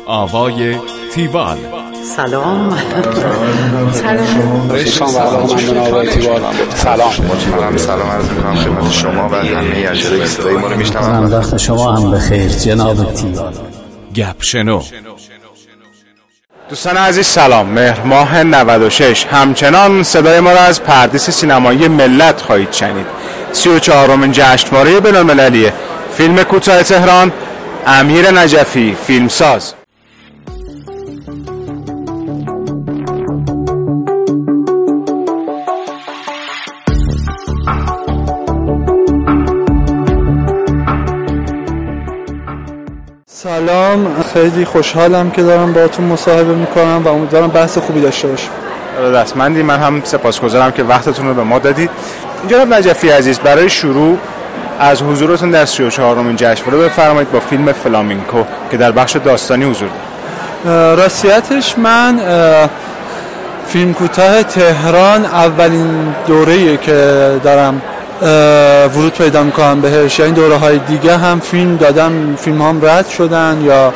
آوای تیوال. سلام. سلام عرض می‌کنم خدمت شما و همه اجزای صدای ما رو میشنوند. وقت شما هم بخیر جناب تیوال. گپ شنو. دوستان عزیز سلام. مهر ماه 96 همچنان صدای ما را از پردیس سینمایی ملت خواهید شنید. 34مین جشنواره بین‌المللی فیلم کوتاه تهران، امیر نجفی فیلمساز. سلام، خیلی خوشحالم که دارم باهاتون مصاحبه میکنم و امیدوارم بحث خوبی داشته باشیم. ارادتمندی. من هم سپاسگزارم که وقتتون رو به ما دادید. جناب نجفی عزیز، برای شروع از حضورتون در 34مین جشنواره بفرمایید با فیلم فلامینکو که در بخش داستانی حضور دارد. راستیتش من فیلم کوتاه تهران اولین دوره‌ایه که دارم ورود پیدا میکنم بهش، یا این دوره های دیگه هم فیلم دادم، فیلم هم رد شدن یا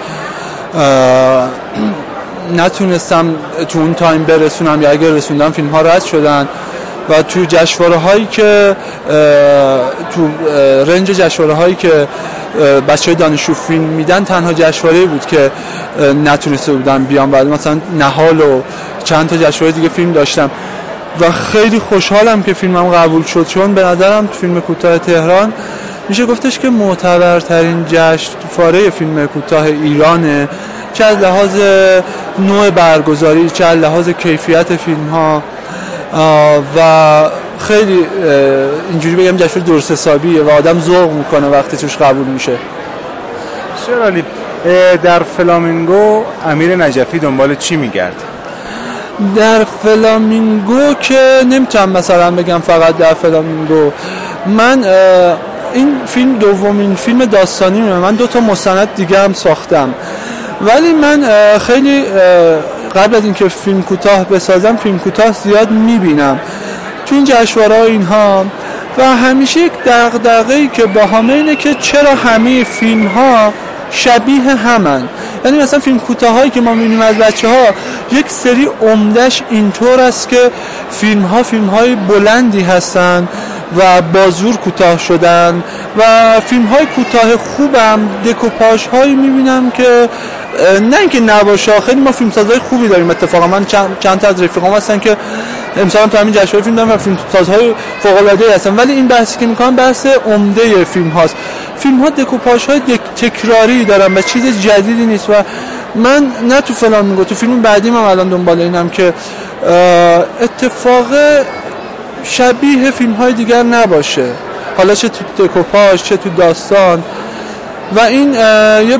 نتونستم تو اون تایم برسونم، یا اگر رسوندم فیلم ها رد شدن. و تو جشنواره هایی که تو رنج جشنواره هایی که بچه‌های دانشجو فیلم میدن، تنها جشنواره بود که نتونسته بودم بیام، ولی مثلا نهال و چند تا جشنواره دیگه فیلم داشتم و خیلی خوشحالم که فیلمم قبول شد، چون به نظرم فیلم کوتاه تهران میشه گفتش که معتبرترین جشنواره فیلم کوتاه ایرانه، چه از لحاظ نوع برگزاری، چه از لحاظ کیفیت فیلم ها و خیلی اینجوری بگم جشنواره درست حسابیه و آدم ذوق میکنه وقتی توش قبول میشه. بسیار عالی. در فلامینگو امیر نجفی دنبال چی میگرد؟ در فلامینگو که نمیتونم مثلا بگم فقط در فلامینگو، من این فیلم دومین فیلم داستانیمه. من 2 تا مستند دیگه هم ساختم، ولی من خیلی قبل از اینکه فیلم کوتاه بسازم فیلم کوتاه زیاد میبینم تو این جشنواره اینها و همیشه یک دغدغه‌ای که باهامه اینه که چرا همه فیلم ها شبیه همن. یعنی مثلا فیلم کوتاهایی که ما می‌بینیم از بچه‌ها، یک سری عمدش اینطور است که فیلم های بلندی هستن و با زور کوتاه شدن، و فیلم های کوتاه خوبم دکوپاژ هایی می‌بینم که نه اینکه نباشه، خیلی ما فیلمسازهای خوبی داریم. اتفاقا من چند تا از رفیقام هستن که امسال تو همین جشنواره فیلم دارن و فیلمسازهای فوق‌العاده‌ای هستن، ولی این بحثی که می‌کنم بحث عمده فیلم هاست. فیلم ها دکوپاژ های تکراری دارن و چیز جدیدی نیست، و من نه تو فلامینگو، تو فیلم بعدیم هم الان دنبال اینم که اتفاق شبیه فیلم های دیگر نباشه، حالا چه تو دکوپاژ چه تو داستان. و این یه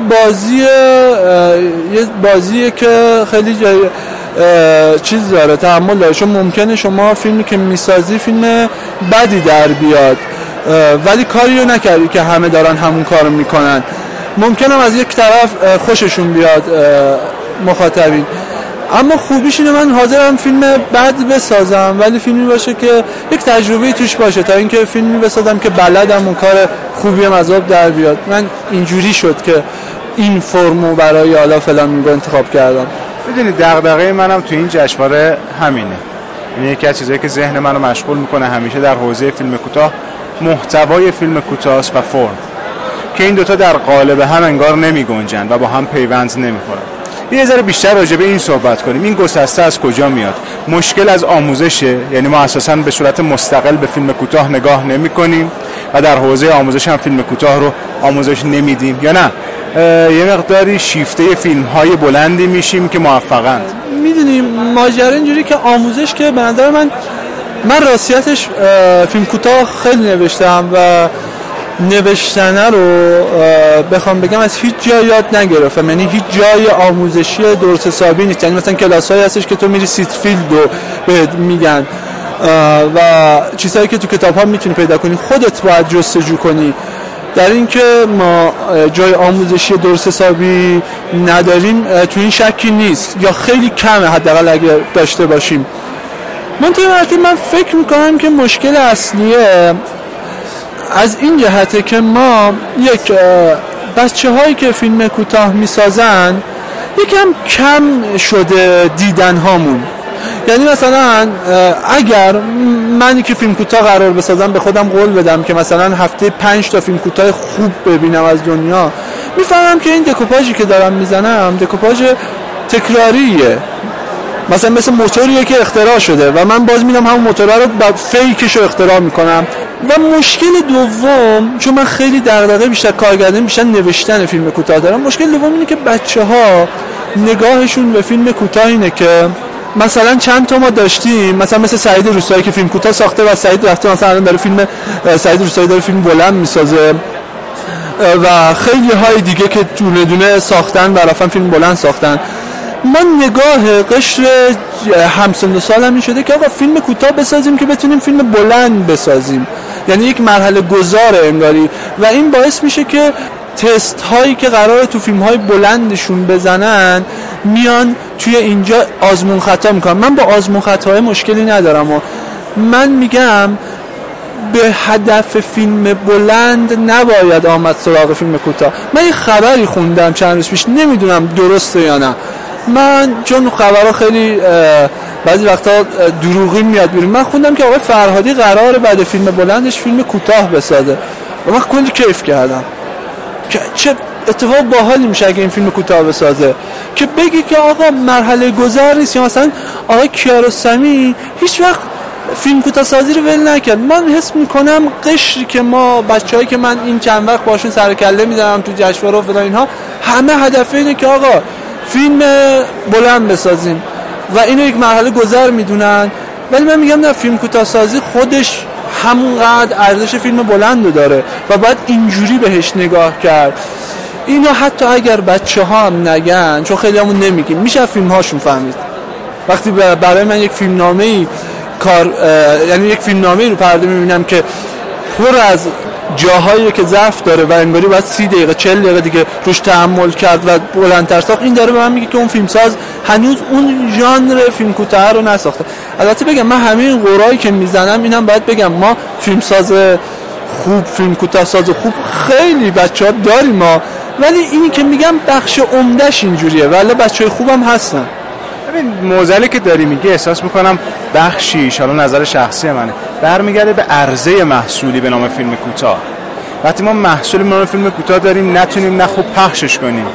بازیه که خیلی چیز داره، تحمل داره، چون ممکنه شما فیلمی که میسازی فیلم بدی در بیاد ولی کاری رو نکردی که همه دارن همون کارو میکنن. ممکنه از یک طرف خوششون بیاد مخاطبین، اما خوبیش اینه من حاضرم فیلم بد بسازم ولی فیلمی باشه که یک تجربه توش باشه، تا اینکه فیلمی بسازم که بلدم اون کار خوبی از آب در بیاد. من اینجوری شد که این فرمو برای حالا فلامینگو انتخاب کردم. میدونید دغدغه منم تو این جشنواره همینه. این یکی از چیزایی که ذهن منو مشغول میکنه همیشه در حوزه فیلم کوتاه، محتوای فیلم کوتاه و فرم، که این دوتا در قالب هم انگار نمیگنجن و با هم پیوند نمیخورن. یه ذره بیشتر راجع به این صحبت کنیم. این گسسته از کجا میاد؟ مشکل از آموزشه، یعنی ما اساساً به صورت مستقل به فیلم کوتاه نگاه نمی‌کنیم و در حوزه آموزش هم فیلم کوتاه رو آموزش نمیدیم، یا نه یه مقداری شیفته فیلم‌های بلندی میشیم که موفقند؟ میدونیم ماجرا اینجوری که آموزش که به نظر من راستیتش فیلم کوتاه خیلی نوشتم و نوشتنه رو بخوام بگم از هیچ جای یاد نگرفتم، یعنی هیچ جای آموزشی درست حسابی نیست. یعنی مثلا کلاس‌هایی هستش که تو میری سیت فیلد رو بهت میگن و چیزهایی که تو کتاب‌ها میتونی پیدا کنی، خودت باید جستجو کنی. در این که ما جای آموزشی درست حسابی نداریم تو این شکی نیست، یا خیلی کمه حداقل اگه داشته باشیم. من فکر میکنم که مشکل اصلیه از این جهته که ما یک بچه هایی که فیلم کوتاه میسازن یکم کم شده دیدن هامون. یعنی مثلا اگر منی که فیلم کوتاه قرار بسازم به خودم قول بدم که مثلا هفته 5 تا فیلم کوتاه خوب ببینم از دنیا، میفهمم که این دکوپاژی که دارم میزنم دکوپاژ تکراریه، مثل موتوریه که اختراع شده و من باز میرم همون موتور رو بعد فیکش رو اختراع میکنم. و مشکل دوم، چون من خیلی دغدغه بیشتر کارگردانی بیشتر نوشتن فیلم کوتاه دارم، مشکل دوم اینه که بچه‌ها نگاهشون به فیلم کوتاه اینه که مثلا چند تا ما داشتیم مثل سعید روستایی که فیلم کوتاه ساخته و سعید رفته مثلا الان داره فیلم سعید روستایی داره فیلم بلند میسازه و خیلی های دیگه که دونه دونه ساختن و رفتن فیلم بلند ساختن. من نگاه قشر همسن و سالم این شده که آقا فیلم کوتاه بسازیم که بتونیم فیلم بلند بسازیم، یعنی یک مرحله گذار انگاری، و این باعث میشه که تست هایی که قراره تو فیلم های بلندشون بزنن میان توی اینجا آزمون خطا میکنن. من با آزمون خطاهای مشکلی ندارم و من میگم به هدف فیلم بلند نباید آمد سراغ فیلم کوتاه. من یه خبری خوندم چند روز پیش، نمیدونم درسته یا نه، من چون خبرها خیلی بعضی وقتا دروغین میاد بیرون، من خوندم که آقای فرهادی قراره بعد فیلم بلندش فیلم کوتاه بسازه و من کلی کیف کردم که چه اتفاق باحالی میشه اگه این فیلم کوتاه بسازه که بگی که آقا مرحله گذر نیست. یا مثلا آقای کیارستمی هیچ وقت فیلم کوتاه سازی رو ول نکرد. من حس میکنم قشری که ما بچه‌هایی که من این چند وقت باشون سر کله میذارم تو جشنواره و فلان اینها، همه هدف اینه که آقا فیلم بلند بسازیم و اینو یک مرحله گذر میدونن. ولی من میگم نه، فیلم کوتاه سازی خودش همونقدر ارزش فیلم بلند رو داره و باید اینجوری بهش نگاه کرد. اینو حتی اگر بچه‌ها هم نگن، چون خیلی همون نمیگیم، میشه فیلم هاشون فهمید. وقتی برای من یک فیلمنامه‌ای یعنی یک فیلمنامه‌ای رو پرده میبینم که پر از جاهایی که ضعف داره و انگاری باید 30 دقیقه 40 دقیقه دیگه روش تحمل کرد و بلندتر ساخت، این داره به من میگه که اون فیلمساز هنوز اون ژانر فیلم کوتاه رو نساخته. البته بگم من همه این قرایی که میزنم اینم باید بگم ما فیلمساز خوب، فیلم کوتاه ساز خوب خیلی بچه‌ها داریم ما، ولی اینی که میگم بخش عمده‌اش اینجوریه، ولی بچه‌های خوبم هستن. ببین موزلی که داری میگه احساس میکنم بخشیش، حالا نظر شخصی منه، برمیگرده به عرضه محصولی به نام فیلم کوتاه. وقتی ما محصولی به نام فیلم کوتاه داریم، نتونیم نه خوب پخشش کنیم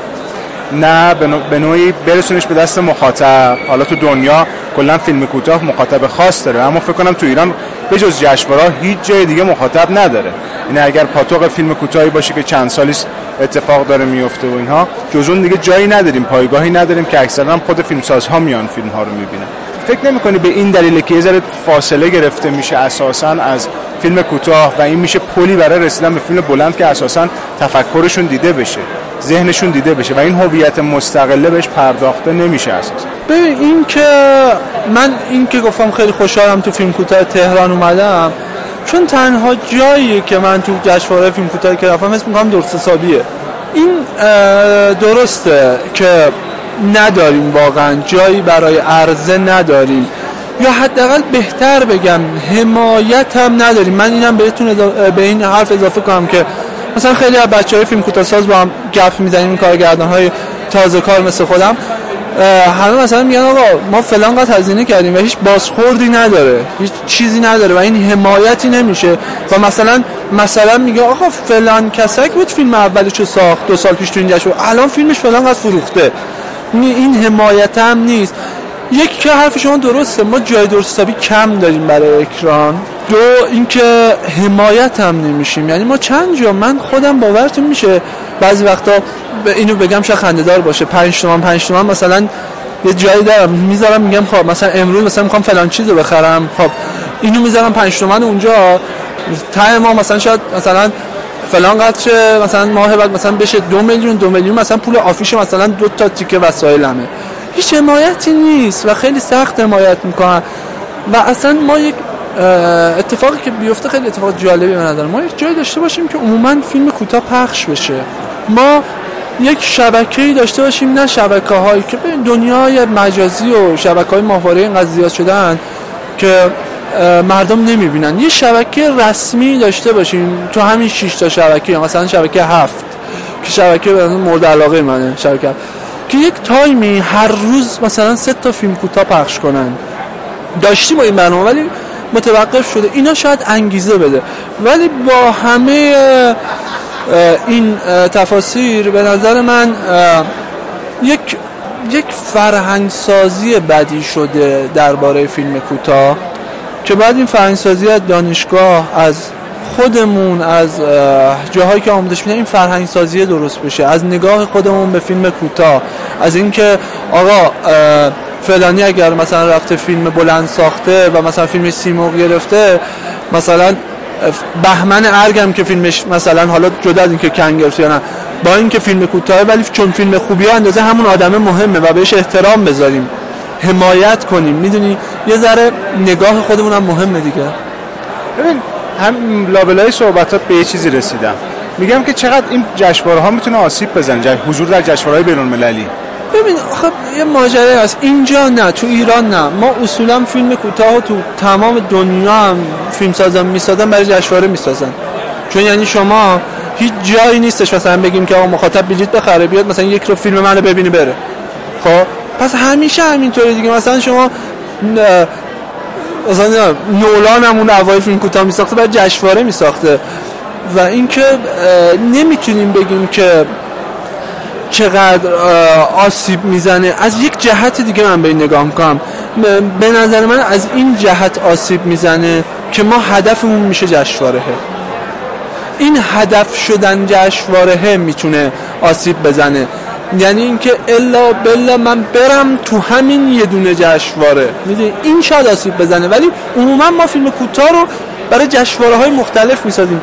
نه به نوعی برسونش به دست مخاطب. حالا تو دنیا کلا فیلم کوتاه مخاطب خاص داره، اما فکر کنم تو ایران به جز جشنواره هیچ جای دیگه مخاطب نداره. یعنی اگر پاتوق فیلم کوتاهی باشه که چند سالی اتفاق داره میفته و اینها، جز اون دیگه جایی نداریم، پایگاهی نداریم که اکثرا هم خود فیلمسازها میان فیلم ها رو میبینن. فکر نمی‌کنی به این دلیل که یه ذره فاصله گرفته میشه اساساً از فیلم کوتاه و این میشه پلی برای رسیدن به فیلم بلند که اساساً تفکرشون دیده بشه، ذهنشون دیده بشه و این هویت مستقله بهش پرداخته نمیشه اساساً؟ ببین این که گفتم خیلی خوشحالم تو فیلم کوتاه تهران اومدم، چون تنها جایی که من تو جشنواره فیلم کوتاه که رفتم اسم میگم درست حسابیه. این درسته که نداریم، واقعا جایی برای عرضه نداریم، یا حداقل بهتر بگم حمایت هم نداریم. من اینم بهتون به این حرف اضافه کنم که مثلا خیلی از بچه‌های فیلم کوتاه ساز با هم گپ میزنیم، کارگردان‌های تازه کار مثل خودم، همه مثلا میگن آقا ما فلان قدر هزینه کردیم و هیچ بازخوردی نداره، هیچ چیزی نداره و این حمایتی نمیشه. و مثلا میگه آقا فلان کسک بود فیلم اولشو ساخت 2 سال پیش تو این جشن، الان فیلمش فلان قدر فروخته. این حمایت هم نیست. یک که حرف شما درسته، ما جای درست حسابی کم داریم برای اکران. 2 اینکه حمایت هم نمیشیم. یعنی ما چند جا، من خودم باورتون میشه بعضی وقتا اینو بگم شاید خنده‌دار باشه، 5 تومن مثلا یه جایی دارم میذارم، میگم خب مثلا امروز مثلا میخوام فلان چیزو بخرم، خب اینو میذارم 5 تومن اونجا، تا ما مثلا شاید مثلا فلان قدر مثلا ماه بعد مثلا بشه 2 میلیون مثلا پول آفیش مثلا 2 تا تیکه وسایلمه. هیچ حمایتی نیست و خیلی سخت حمایت میکنن. و اصلا ما یک اتفاقی که بیفته خیلی اتفاق جالبی به نظر ما، یک جایی داشته باشیم که عموما فیلم کوتاه پخش بشه. ما یک شبکه‌ای داشته باشیم، نه شبکه‌هایی که به دنیای مجازی و شبکه‌های ماهواره اینقدر زیاد شدن که مردم نمیبینن. یه شبکه رسمی داشته باشیم تو همین 6 تا شبکه، مثلا شبکه 7 که شبکه مورد علاقه منه، شبکه که یک تایمی هر روز مثلا 3 تا فیلم کوتاه پخش کنن. داشتیم با این برنامه ولی متوقف شده. اینا شاید انگیزه بده، ولی با همه این تفاسیر به نظر من یک فرهنگسازی بدی شده درباره فیلم کوتاه که بعد این فرهنگسازی از دانشگاه، از خودمون، از جاهایی که آموزش میدن، این فرهنگسازی درست بشه، از نگاه خودمون به فیلم کوتاه، از اینکه آقا فلانی اگر مثلا رفته فیلم بلند ساخته و مثلا فیلم سیمرغ گرفته، مثلا بهمن ارگم که فیلمش مثلا حالا جدا از اینکه کن گرفته یا نه، با اینکه فیلم کوتاهه ولی چون فیلم خوبیه اندازه همون آدم مهمه و بهش احترام بذاریم، حمایت کنیم. میدونی یه ذره نگاه خودمون هم مهمه دیگه. ببین هم لابلای صحبتات به یه چیزی رسیدم، میگم که چقدر این جشنواره ها میتونه آسیب بزنه، حضور در جشنواره‌های بین‌المللی. ببین آخه یه ماجرا هست اینجا، نه تو ایران نه، ما اصولا فیلم کوتاه تو تمام دنیا هم فیلم سازن میسازن برای جشنواره میسازن، چون یعنی شما هیچ جایی نیستش مثلا بگیم که آقا مخاطب بلیط بخره بیاد مثلا یک رو فیلم منو ببینه بره. خب پس همیشه همینطوره دیگه. مثلا شما مثلا نولان همون اوایل فیلم کوتاه میساخته برای جشنواره میساخته و اینکه نمیتونیم بگیم که چقدر آسیب میزنه. از یک جهت دیگه من به این نگاه میکنم، به نظر من از این جهت آسیب میزنه که ما هدفمون میشه جشنواره. این هدف شدن جشنواره میتونه آسیب بزنه، یعنی اینکه الا بلا من برم تو همین یه دونه جشنواره، میدونی این شاید آسیب بزنه. ولی عموما ما فیلم کوتاه رو برای جشنواره‌های مختلف میسازیم،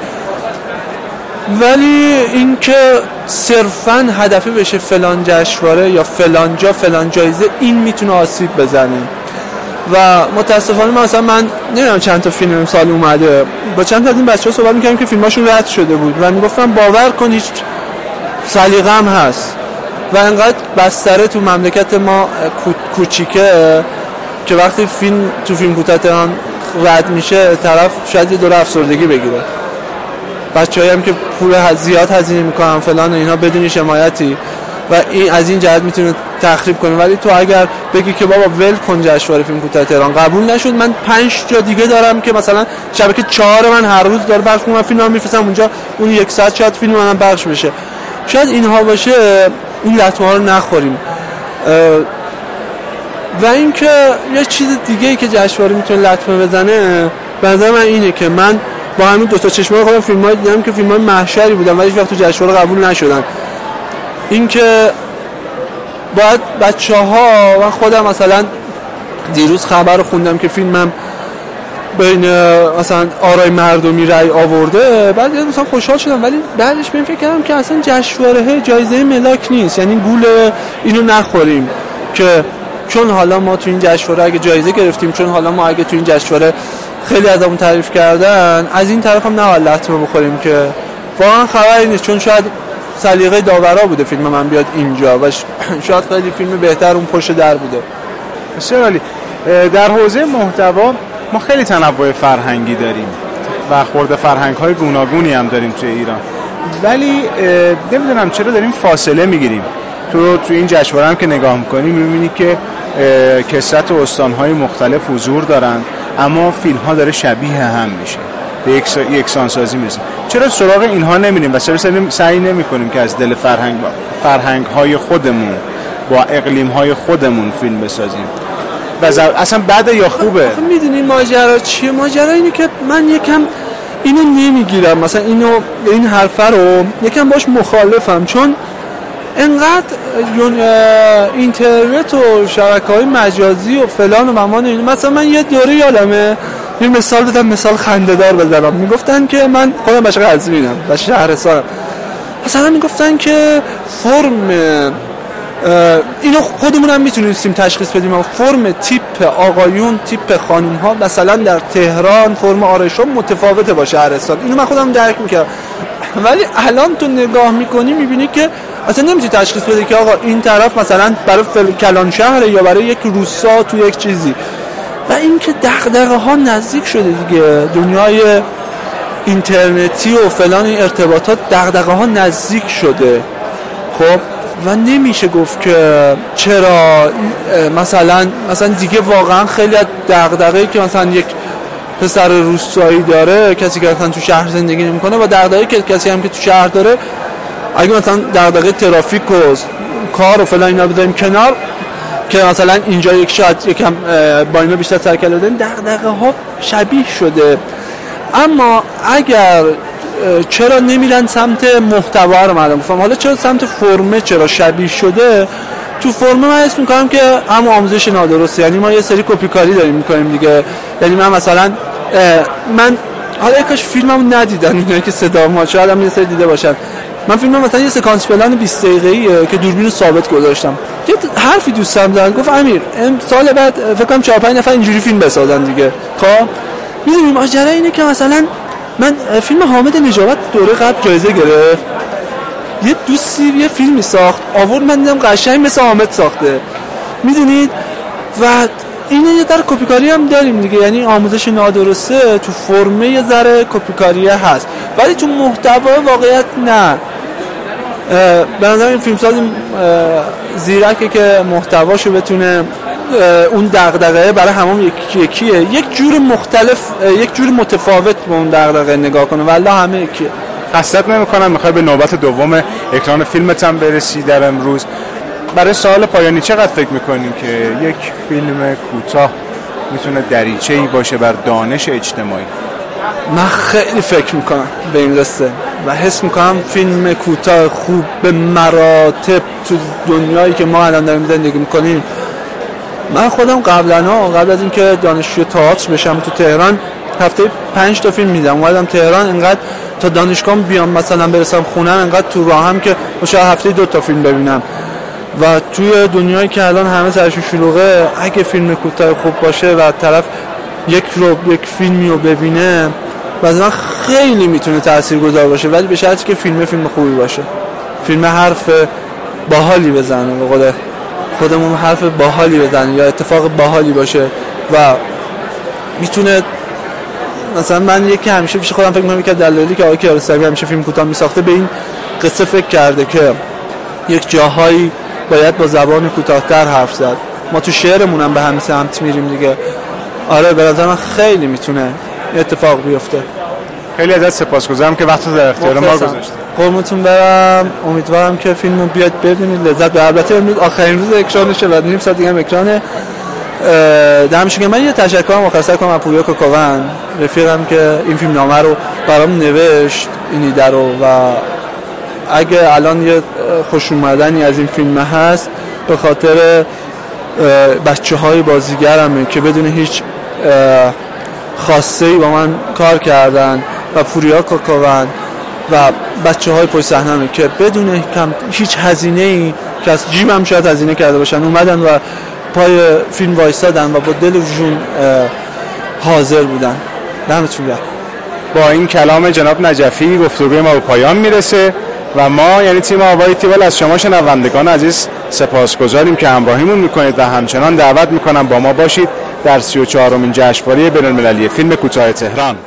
ولی اینکه صرفاً هدفی بشه فلان جشنواره یا فلان جا فلان جایزه، این میتونه آسیب بزنه. و متاسفانه مثلا من نمیدونم چند تا فیلم امسال اومده، با چند تا از این بچه‌ها صحبت می‌کردم که فیلماشون رد شده بود و میگفتم باور کن هیچ سلیقه هم هست و انقدر بستره تو مملکت ما کوچیکه که وقتی فیلم تو فیلم کوتاه تهران رد میشه طرف شاید یه دوره افسردگی بگیره. بچه‌هایی هم که پول زیاد هزینه میکنن فلان اینا بدون حمایتی و این از این جهت میتونه تخریب کنه. ولی تو اگر بگی که بابا ول کن جشنواره فیلم کوتاه تهران قبول نشد، من 5 جا دیگه دارم که مثلا شبکه 4 من هر روز داره پخش می‌کنه، فیلمم میفرستم اونجا، اون 1 ساعت شاید فیلم منم پخش بشه، شاید اینها باشه، این لطمه ها رو نخوریم. و اینکه یه چیز دیگه‌ای که جشنواره میتونه لطمه بزنه به نظر من اینه که من با همین دو تا چشمای خودم فیلم‌های دیدم که فیلم‌های محشری بودن ولی هیچ وقت تو جشنواره قبول نشدن. اینکه باید بچه‌ها و خودم مثلا دیروز خبر خوندم که فیلمم بین مثلا آرای مردمی رأی آورده، بعد مثلا خوشحال شدم ولی بعدش بهم فکر کردم که اصلا جشنواره جایزه ملاک نیست، یعنی گول اینو نخوریم که چون حالا ما تو این جشنواره اگه جایزه گرفتیم، چون حالا ما اگه تو این جشنواره خیلی ازمون تعریف کردن، از این طرف هم نباید لطمه بخوریم که واقعا خبری نیست، چون شاید سلیقه داورا بوده فیلم من بیاد اینجا و شاید خیلی فیلم بهتر اون پشت در بوده. بسیار عالی. در حوزه محتوا ما خیلی تنوع فرهنگی داریم و خورده فرهنگ‌های گوناگونی هم داریم توی ایران، ولی نمیدونم چرا داریم فاصله میگیریم. تو این جشنواره هم که نگاه می‌کنی می‌بینی که کثرت استان‌های مختلف حضور دارن اما فیلم‌ها داره شبیه هم میشه، به یکسانسازی میرسیم. چرا سراغ اینها نمیریم و سعی نمی‌کنیم که از دل فرهنگ‌های خودمون با اقلیم‌های خودمون فیلم بسازیم؟ و اصلا بده یا خوبه؟ میدونی ماجرا چیه؟ ماجرا اینه که من یکم اینو نمیگیرم، مثلا این حرفه رو یکم باش مخالفم، چون انقدر اینترنت و شبکه‌های مجازی و فلان و بمان این. مثلا من یه دوره یادمه یه مثال دادم، مثال خنده‌دار بزنم، میگفتن که من خودم بچه قزوینم و شهرستانم، مثلا میگفتن که فرم اینو خودمون هم میتونیم تشخیص بدیم، اما فرم تیپ آقایون تیپ خانوم ها مثلا در تهران فرم آرایش‌ها متفاوته با شهرستان. اینو من خودم درک میکردم، ولی الان تو نگاه میکنی میبینی که اصلا نمیتونی تشخیص بدی که آقا این طرف مثلا برای کلان شهره یا برای یک روستا تو یک چیزی. و اینکه دغدغه ها نزدیک شده دیگه، دنیای اینترنتی و فلان این ارتباطات دغدغه ها نزدیک شده. خب و نمیشه گفت که چرا مثلا دیگه واقعا خیلی از دغدغه‌ای که مثلا یک پسر روستایی داره، کسی که مثلا تو شهر زندگی نمی‌کنه، و دغدغه‌ای که کسی هم که تو شهر داره، اگه مثلا دغدغه ترافیک و کار و فلان اینا بذاریم کنار، که مثلا اینجا یکم با اینا بیشتر سرکله دادن، دغدغه‌ها شبیه شده. اما اگر چرا نمیرن سمت محتوا رو معلوم گفتم، حالا چرا سمت فرمه چرا شبیه شده؟ تو فرمه من اسم میکنم که هم آموزش نادرسته، یعنی ما یه سری کپی کاری داریم میکنیم دیگه. یعنی من مثلا حالا یکاش فیلممو ندیدن اینا که صدا ما شاید هم یه سری دیده باشن، من فیلمم مثلا یه سکانس پلان 20 دقیقه‌ایه که دوربین ثابت گذاشتم. یه حرفی دوستم دادن، گفت امیر سال بعد فکر کنم 4-5 نفر اینجوری فیلم بسازن دیگه. خب میدونی ماجرا اینه که مثلا من فیلم حامد نجابت دوره قبل جایزه گرفت، یه دوستی یه فیلمی ساخت آورد، من دیدم قشنگ مثل حامد ساخته، میدونید. و اینه یه در کپیکاری هم داریم دیگه، یعنی آموزش نادرسته تو فرمه یه ذره کپیکاری هست، ولی تو محتوا واقعیت نه. به نظر این فیلمساز زیرکه که محتواشو بتونه اون دغدغه برای همون یکیه، یک جور مختلف، یک جور متفاوت به اون دغدغه نگاه کنه، والله همه یکیه. حسرت نمی‌کنم میخوای به نوبت دوم اکران فیلمت هم برسی در امروز. برای سوال پایانی چقدر فکر میکنیم که یک فیلم کوتاه میتونه دریچه‌ای باشه بر دانش اجتماعی؟ من خیلی فکر میکنم به این قصه و حس میکنم فیلم کوتاه خوب به مراتب تو دنیایی که ما الان داریم زندگی میکنیم. من خودم قبل از اینکه دانشجوی تئاتر بشم تو تهران هفته 5 تا فیلم میدم. اومدم تهران انقدر تا دانشگاهم بیام مثلا برسم خونه انقدر تو راهم که شاید هفته 2 تا فیلم ببینم. و توی دنیایی که الان همه سرشون شلوغه، اگه فیلم کوتاه خوب باشه و طرف یک فیلمی رو ببینه، مثلا خیلی میتونه تاثیرگذار باشه، ولی به شرطی که فیلم خوبی باشه، فیلم حرف باحالی بزنه، به قول خودمون حرف باحالی بزنه یا اتفاق باحالی باشه. و میتونه مثلا من یکی همیشه پیش خودم فکر می‌کنم که دلایلی که آقای کیارستمی همیشه فیلم کوتاه میساخته به این قصه فکر کرده که یک جاهایی باید با زبان کوتاه‌تر حرف زد. ما تو شعرمون هم به همین سمت میریم دیگه. آره به نظر من خیلی میتونه اتفاق بیفته. خیلی ازت سپاسگزارم که وقت در اختیار ما گذاشتید. قربونتون برم. امیدوارم که فیلمو بیاد ببینید، لذت ببرید. البته امروز آخرین روز اکرانشه و نیم ساعت دیگه هم اکرانه. دمشون من یه تشکر مختصر کنم از پوریا کوکوون، رفیقم که این فیلم نامه رو برام نوشت، این ایده رو. و اگه الان یه خوش اومدنی از این فیلم هست به خاطر بچه‌های بازیگرمه که بدون هیچ خاصه‌ای با من کار کردن و پوریا کوکوون و بچه‌های پشت صحنه‌مه که بدون هیچ هزینه‌ای که از جیبم شاید هزینه کرده باشن اومدن و پای فیلم وایسادن و با دل و جون حاضر بودن. دمتون گرم. با این کلام جناب نجفی گفتگوی ما به پایان میرسه و ما یعنی تیم آوای تیوال از شما شنوندگان عزیز سپاسگزاریم که همراهیمون میکنید و همچنان دعوت میکنم با ما باشید در 34مین جشنواره بین‌المللی فیلم کوتاه تهران.